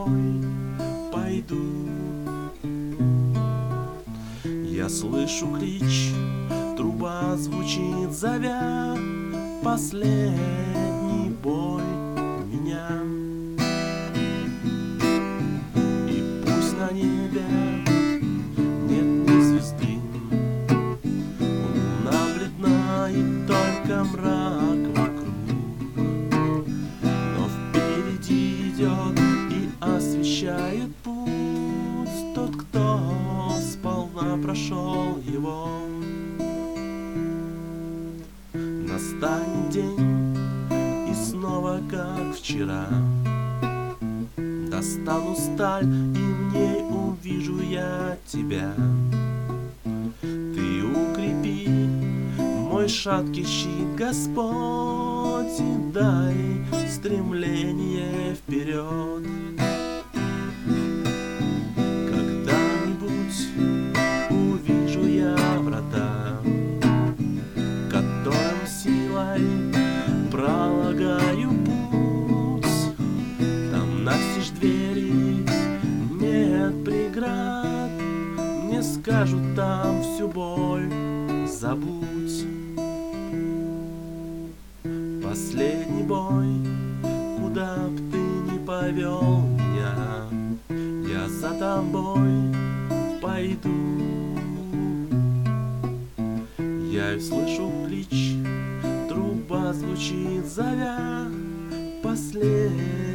тобой пойду. Я слышу клич, труба звучит, зовя последний бой меня. И пусть на небе нет ни звезды, луна бледна и только мрак вокруг, но впереди идет и освещает путь тот, кто сполна прошел его. Настанет день, и снова, как вчера, достану сталь, и в ней увижу я тебя. Ты укрепи мой шаткий щит, Господь, и дай стремление вперед. Когда-нибудь увижу я врата, которым силой пролагаю путь. Там настежь двери, нет преград, мне скажут там всю боль забудь. Последний бой, куда б ты ни повел меня, я за тобой пойду. Я и слышу клич, труба звучит, зовя последний